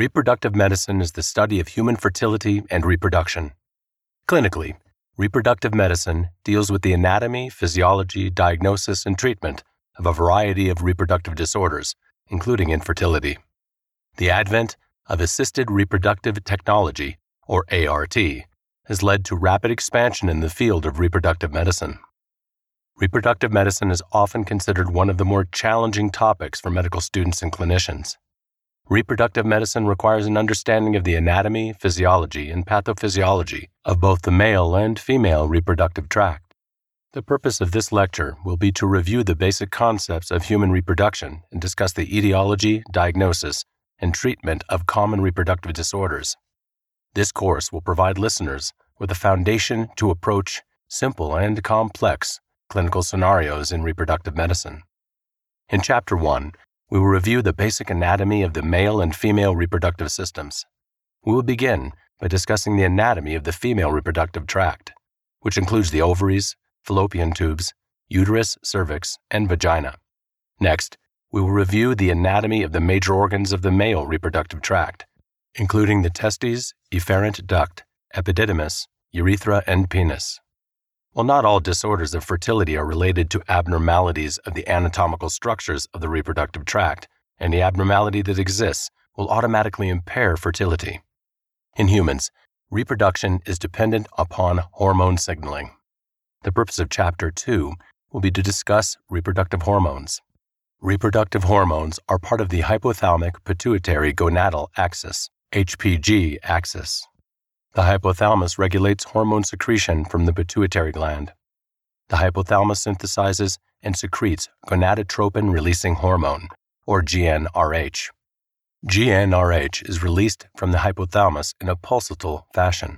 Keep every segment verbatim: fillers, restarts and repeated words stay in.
Reproductive medicine is the study of human fertility and reproduction. Clinically, reproductive medicine deals with the anatomy, physiology, diagnosis, and treatment of a variety of reproductive disorders, including infertility. The advent of assisted reproductive technology, or A R T, has led to rapid expansion in the field of reproductive medicine. Reproductive medicine is often considered one of the more challenging topics for medical students and clinicians. Reproductive medicine requires an understanding of the anatomy, physiology, and pathophysiology of both the male and female reproductive tract. The purpose of this lecture will be to review the basic concepts of human reproduction and discuss the etiology, diagnosis, and treatment of common reproductive disorders. This course will provide listeners with a foundation to approach simple and complex clinical scenarios in reproductive medicine. In Chapter one, we will review the basic anatomy of the male and female reproductive systems. We will begin by discussing the anatomy of the female reproductive tract, which includes the ovaries, fallopian tubes, uterus, cervix, and vagina. Next, we will review the anatomy of the major organs of the male reproductive tract, including the testes, efferent duct, epididymis, urethra, and penis. While not all disorders of fertility are related to abnormalities of the anatomical structures of the reproductive tract, any abnormality that exists will automatically impair fertility. In humans, reproduction is dependent upon hormone signaling. The purpose of Chapter two will be to discuss reproductive hormones. Reproductive hormones are part of the hypothalamic pituitary gonadal axis, H P G axis. The hypothalamus regulates hormone secretion from the pituitary gland. The hypothalamus synthesizes and secretes gonadotropin-releasing hormone, or G n R H. G n R H is released from the hypothalamus in a pulsatile fashion.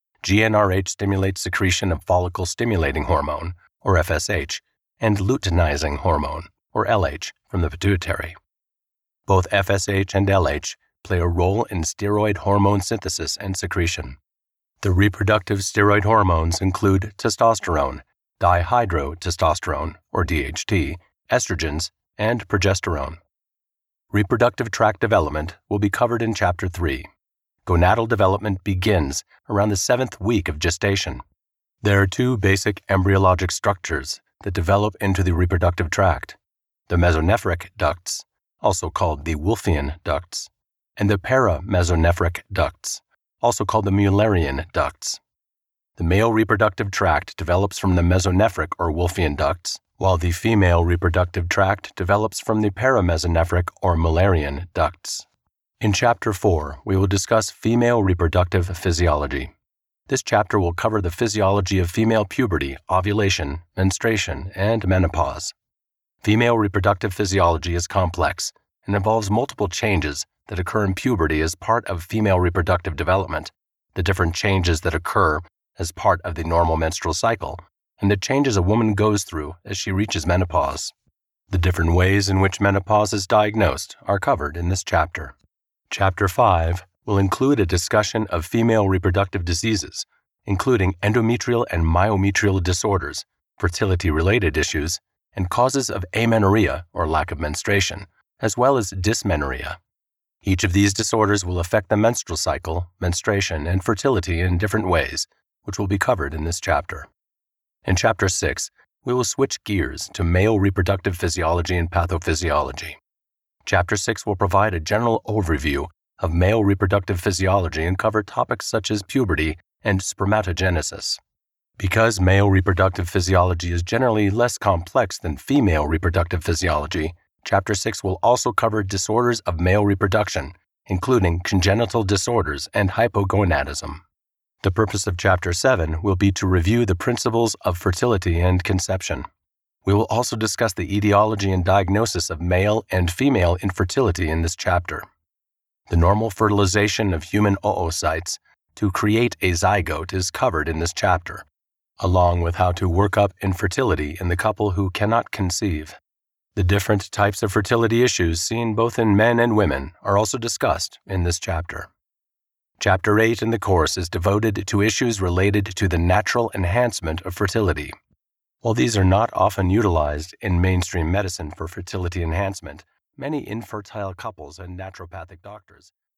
G n R H stimulates secretion of follicle-stimulating hormone, or F S H, and luteinizing hormone, or L H, from the pituitary. Both F S H and L H play a role in steroid hormone synthesis and secretion. The reproductive steroid hormones include testosterone, dihydrotestosterone, or D H T, estrogens, and progesterone. Reproductive tract development will be covered in Chapter three. Gonadal development begins around the seventh week of gestation. There are two basic embryologic structures that develop into the reproductive tract: the mesonephric ducts, also called the Wolffian ducts, and the paramesonephric ducts, also called the Mullerian ducts. The male reproductive tract develops from the mesonephric or Wolffian ducts, while the female reproductive tract develops from the paramesonephric or Mullerian ducts. In Chapter four, we will discuss female reproductive physiology. This chapter will cover the physiology of female puberty, ovulation, menstruation, and menopause. Female reproductive physiology is complex and involves multiple changes that occur in puberty as part of female reproductive development, the different changes that occur as part of the normal menstrual cycle, and the changes a woman goes through as she reaches menopause. The different ways in which menopause is diagnosed are covered in this chapter. Chapter five will include a discussion of female reproductive diseases, including endometrial and myometrial disorders, fertility-related issues, and causes of amenorrhea or lack of menstruation, as well as dysmenorrhea. Each of these disorders will affect the menstrual cycle, menstruation, and fertility in different ways, which will be covered in this chapter. In Chapter six, we will switch gears to male reproductive physiology and pathophysiology. Chapter six will provide a general overview of male reproductive physiology and cover topics such as puberty and spermatogenesis. Because male reproductive physiology is generally less complex than female reproductive physiology, Chapter six will also cover disorders of male reproduction, including congenital disorders and hypogonadism. The purpose of Chapter seven will be to review the principles of fertility and conception. We will also discuss the etiology and diagnosis of male and female infertility in this chapter. The normal fertilization of human oocytes to create a zygote is covered in this chapter, along with how to work up infertility in the couple who cannot conceive. The different types of fertility issues seen both in men and women are also discussed in this chapter. Chapter eight in the course is devoted to issues related to the natural enhancement of fertility. While these are not often utilized in mainstream medicine for fertility enhancement, many infertile couples and naturopathic doctors